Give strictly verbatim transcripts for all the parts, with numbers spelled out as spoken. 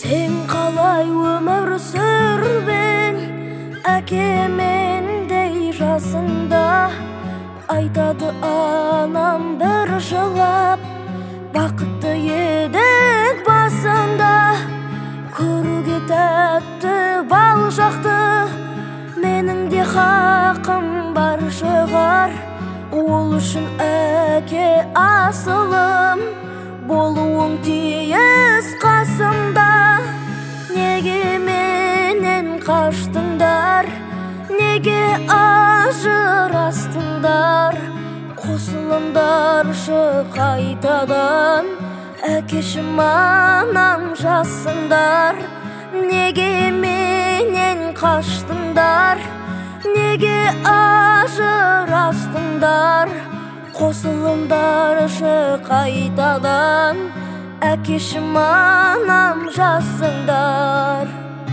Сен қалай өмір сүрбең, әкемендей жасында. Айтады анам бір жылап, бақытты едік басында. Көруге тәтті бал жақты, менің де хақым бар шығар. Ол үшін әке асылым, болуың тиіс қасымда. Неге менен қаштыңдар, неге ажырастыңдар? Қосылыңдаршы қайтадан, әкешім анам жасыңдар. Неге менен қаштыңдар, неге ажырастыңдар? Қосылыңдаршы қайтадан, әкешім анам жасыңдар.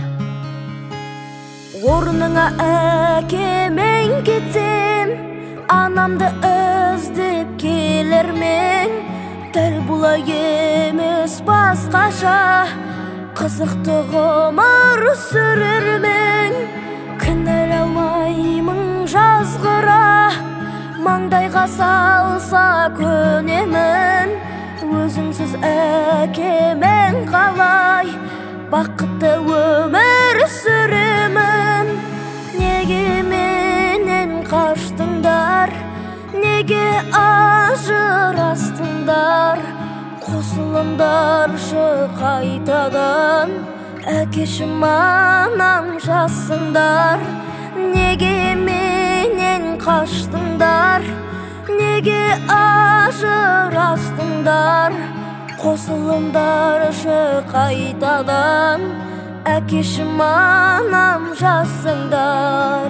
Орныңа әкемен кетсем, анамды іздеп келермен. Дәл бұлай емес басқаша, қызықты ғұмыр сүрермен. Кінәламаймын жазғыра, маңдайға салса көнемін. Өзіңсіз әкемен қалай бақытты өмір сүремін? Неге менен қаштыңдар, неге ажырастыңдар? Қосылыңдаршы қайтадан, әкешім анам жасыңдар. Неге менен қаштыңдар, неге ажырастыңдар? Қосылыңдаршы қайтадан, әкешім анам жасыңдар.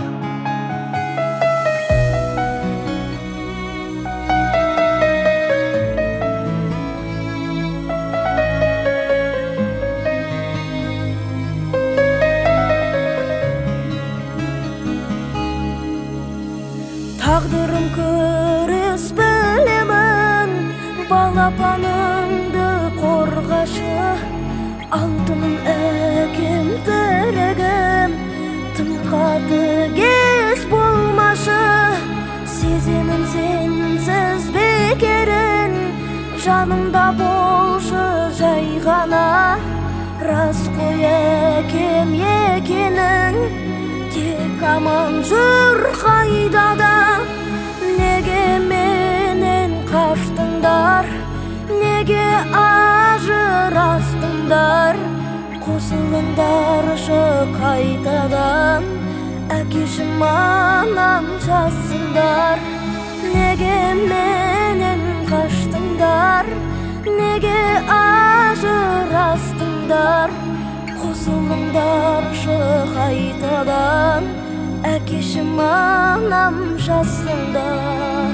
Тағдырым көріс білемін, балапанымды қорғашы. Алтыным әкем тірегім, тым қатыгез болмашы. Сеземін сенсіз бекерін, жанымда болшы жай ғана. Рас қой әкем екенің, тек аман жүр қайдада. Неге менен қаштыңдар, неге ажырастыңдар? Қосылыңдаршы қайтадан, әкешім анам жасыңдар. Неге менен қаштыңдар, неге ажырастыңдар? Қосылыңдаршы қайтадан, әкешім анам жасыңдар.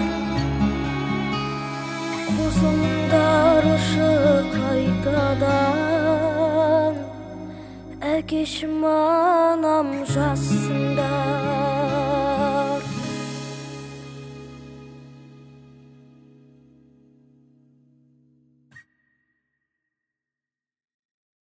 Қосылыңдаршы қайтадан, әкешім анам жасыңдар.